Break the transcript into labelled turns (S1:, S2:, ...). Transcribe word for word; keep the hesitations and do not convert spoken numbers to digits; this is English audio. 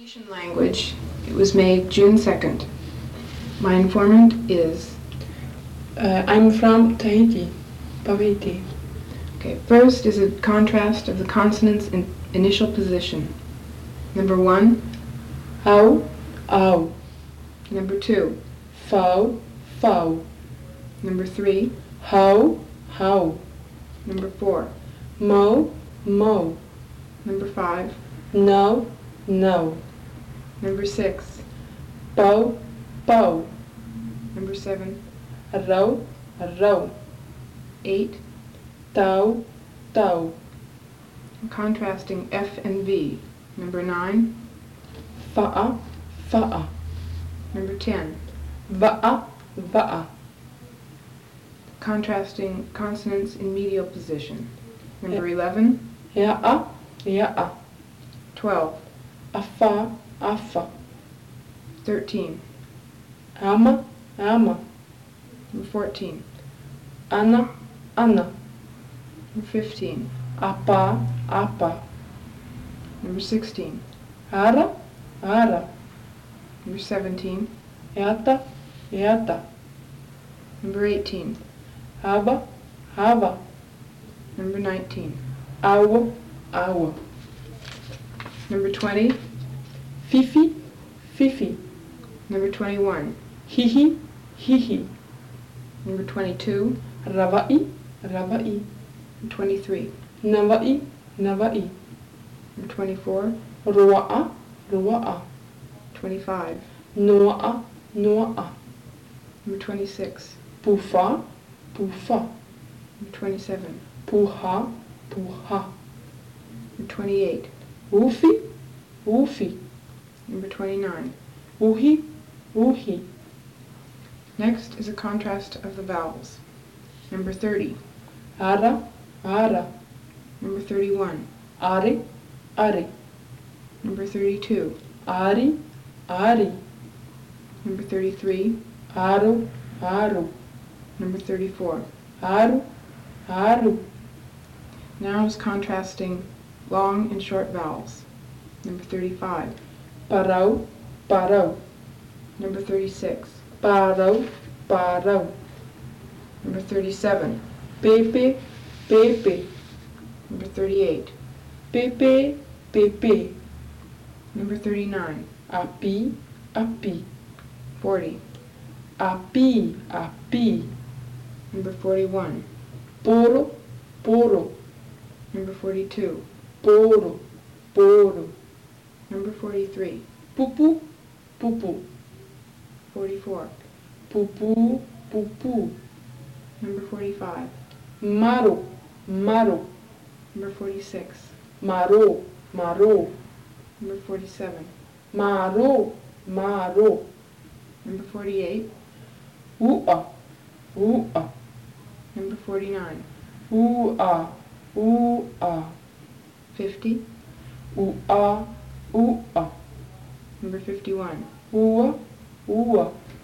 S1: Tahitian language. It was made June second. My informant is...
S2: Uh, I'm from Tahiti, Papeete.
S1: Okay, first is a contrast of the consonants in initial position. Number one,
S2: Au, au.
S1: number two,
S2: Fau, fau.
S1: number three,
S2: Hau, hau.
S1: number four,
S2: Mo, mo.
S1: number five,
S2: No, no.
S1: number six,
S2: Pau, pau.
S1: number seven,
S2: Rau, rau.
S1: eight,
S2: Tau, tau.
S1: contrasting F and V. Number nine,
S2: Fa'a, fa'a.
S1: number ten,
S2: Va'a, va'a.
S1: contrasting consonants in medial position. Number eleven,
S2: Ya'a, ya'a.
S1: twelve,
S2: Afa, afa.
S1: thirteen,
S2: Ama, ama.
S1: number fourteen,
S2: Ana, ana.
S1: number fifteen,
S2: Apa, apa.
S1: number sixteen,
S2: Ara, ara.
S1: number seventeen,
S2: Yata, yata.
S1: number eighteen,
S2: Haba, haba.
S1: number nineteen,
S2: Awa, awa.
S1: number twenty,
S2: Fifi, fifi.
S1: number twenty-one,
S2: Hihi, hihi.
S1: number twenty-two,
S2: Ravai, ravai.
S1: and twenty-three,
S2: Navai, navai.
S1: number twenty-four,
S2: Rua'a, rua'a.
S1: twenty-five,
S2: Noa'a, noa'a.
S1: number twenty-six,
S2: Pufa, pufa.
S1: number twenty-seven,
S2: Puha, puha.
S1: number twenty-eight,
S2: Ufi, ufi.
S1: number twenty-nine.
S2: Uhi, uhi.
S1: Next is a contrast of the vowels. Number thirty,
S2: Ara, ara.
S1: number thirty-one,
S2: Are, are.
S1: number thirty-two,
S2: Ari, ari.
S1: number thirty-three,
S2: Aru, aru.
S1: number thirty-four.
S2: Aru, aru.
S1: Now is contrasting long and short vowels. Number thirty-five,
S2: Parau, parau.
S1: number thirty-six,
S2: Parau, parau.
S1: number thirty-seven,
S2: Pepe, pepe.
S1: number thirty-eight,
S2: Pepe, pepe.
S1: number thirty-nine,
S2: Api, api.
S1: forty,
S2: Api, api.
S1: number forty-one,
S2: Poro, poro.
S1: number forty-two,
S2: Poro, poro.
S1: number forty-three,
S2: Pupu, pupu.
S1: forty-four,
S2: Pupu, pupu.
S1: number forty-five,
S2: Maro, maro.
S1: number forty-six,
S2: Maro, maro.
S1: number forty-seven,
S2: Maro, maro.
S1: number forty-eight,
S2: Ua, ua.
S1: number forty-nine,
S2: Ua, ua.
S1: fifty,
S2: Ua, ua.
S1: number fifty-one,
S2: Ua, ua.